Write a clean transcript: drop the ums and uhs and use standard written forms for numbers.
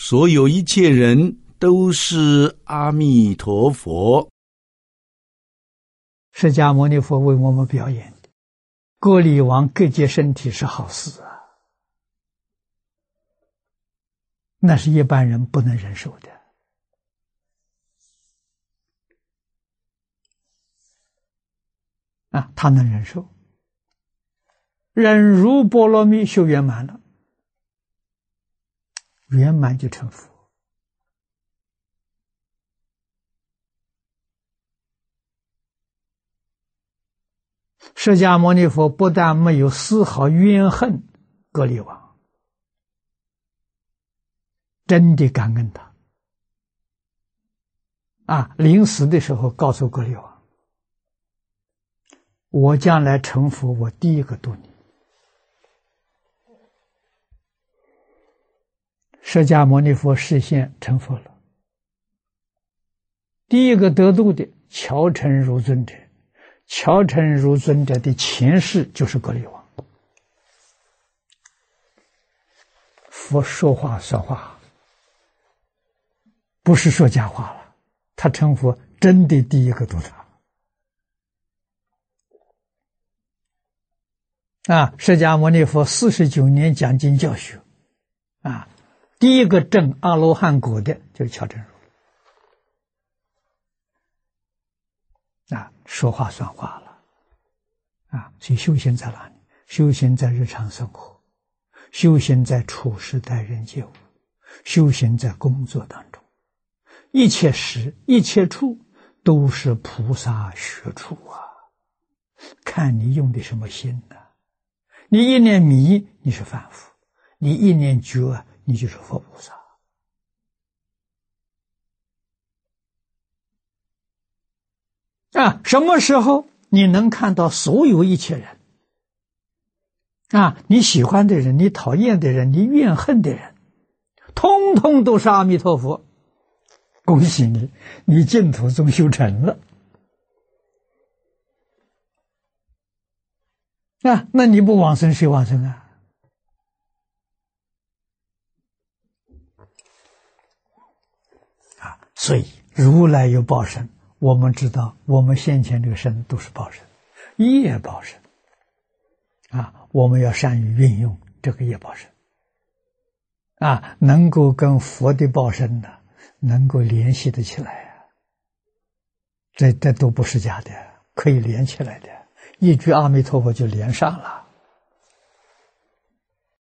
所有一切人都是阿弥陀佛。 释迦牟尼佛为我们表演的，割礼王割截身体是好事啊，那是一般人不能忍受的啊，他能忍受。忍辱波罗蜜修圆满了，圆满就成佛。释迦牟尼佛不但没有丝毫怨恨割礼王，真的感恩他啊！临死的时候告诉割礼王，我将来成佛，我第一个度你。释迦牟尼佛示现成佛了，第一个得度的乔成如尊者，乔成如尊者的前世就是割礼王。佛说话算话，不是说假话了，他成佛真的第一个度他啊！释迦牟尼佛49年讲经教学啊，第一个证阿罗汉果的就是乔成如啊，说话算话了啊！所以修行在哪里？修行在日常生活，修行在处事待人接物，修行在工作当中，一切时一切处都是菩萨学处啊！看你用的什么心呢？你一念迷，你是凡夫；你一念觉，你就是佛菩萨。啊，什么时候你能看到所有一切人啊？你喜欢的人，你讨厌的人，你怨恨的人，通通都是阿弥陀佛。恭喜你，你净土宗修成了啊！那你不往生谁往生啊？啊，所以如来有报身，我们知道我们先前这个身都是报身，业报身啊，我们要善于运用这个业报身啊，能够跟佛的报身呢，能够联系得起来啊，这都不是假的，可以连起来的，一句阿弥陀佛就连上了。